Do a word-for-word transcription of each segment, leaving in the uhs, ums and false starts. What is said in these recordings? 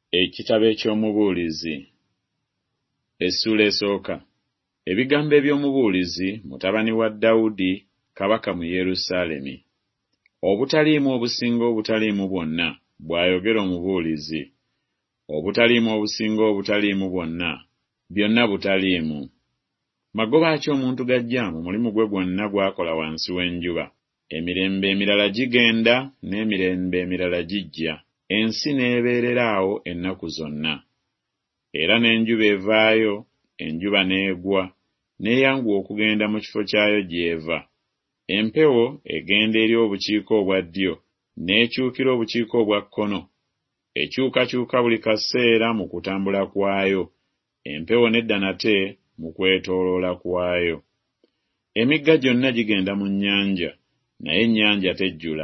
Ekitabo eky'omubuulizi. Essula esooka. Ebigambo eby'omubuulizi mutabani wa Dawudi kabaka mu Yerusaalemi. Obutaliimu obusinga obutaliimu bwonna bw'ayogera omubuulizi. Obutaliimu obusinga obutaliimu bwonna byonna butaliimu. Magoba ki omuntu gajja mu mulimu gwe gwonna gw'akola wansi w'enjuba? Emirembe emirala gigenda n'emirembe emirala gijja. Ensi n'ebeerera awo ennaku zonna. Era n'enjuba evaayo, enjuba n'egwa, n'eyanguwa okugenda mu kifo kyayo gy'eva. Empewo egenda eri obukiika obwa ddyo, n'ekyukira obukiika obwa kkono. Ekyukakyuka buli kaseera mu kutambula kwayo. Empewo nedda nate mu kwetooloola kwayo. Emigga gyonna gigenda mu nnyanja, naye ennyanja tejjula.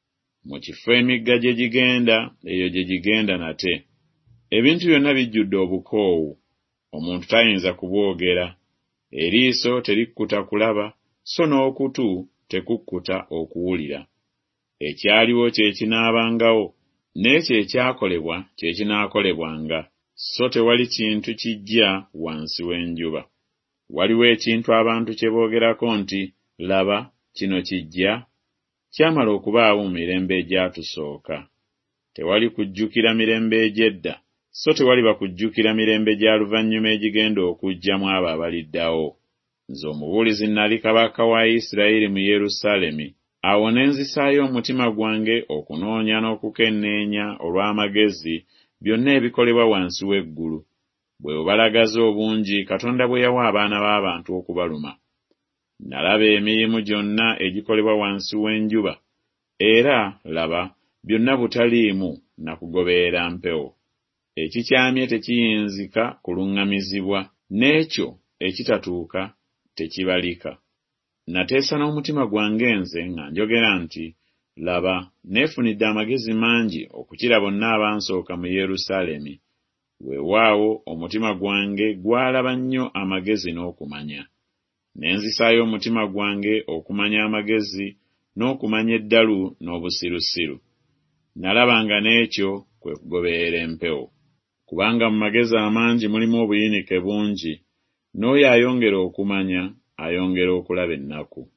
Mu kifo emigga gye gigenda, eyo gye gigenda nate. Ebintu byonna bijjudde obukoowu, omuntu tayinza kubwogera. Eriiso terikkuta kulaba, so n'okutu tekukkuta okuwulira. Ekyaliwo kye kinaabangawo, n'ekyo ekyakolebwa kye kinaakolebwanga, so tewali kintu kijja wansi w'enjuba. Waliwo ekintu abantu kye boogerako nti, laba, kino kijja, kyamala okubaawo mu mirembe egyatusooka. Tewali kujjukira mirembe egy'edda, so tewali bakujjukira mirembe gya luvannyuma egigenda okujjamu abo abaliddawo. Nze omubuulizi nali kabaka wa Isirayiri mu Yerusaalemi, awo ne nzisaayo omutima gwange okunoonya n'okukenneenya olw'amagezi byonna ebikolebwa wansi w'eggulu. Bwe bubalagaze obungi Katonda bwe yawa abaana b'abantu okubaluma. Nalaba emirimu gyonna egikolebwa wansi w'enjuba, era laba byonna butaliimu na kugoberera mpewo. Ekikyamye tekiyinzika kuluŋŋamizibwa, n'ekyo ekitatuuka tekibalika. Nateesa n'omutima gwange nze nga njogera nti, laba, neefunidde amagezi mangi okukira bonna abansooka mu Yerusaalemi. Weewaawo omutima gwange gwalaba nnyo amagezi n'okumanya. Ne nzisaayo omutima gwange okumanya amagezi n'okumanya eddalu n'obusirusiru. Nalabanga n'ekyo kwe kugoberera empewo. Kubanga mu magezi amangi mulimu obuyinike bungi, n'oyo ayongera okumanya ayongera okulaba ennaku.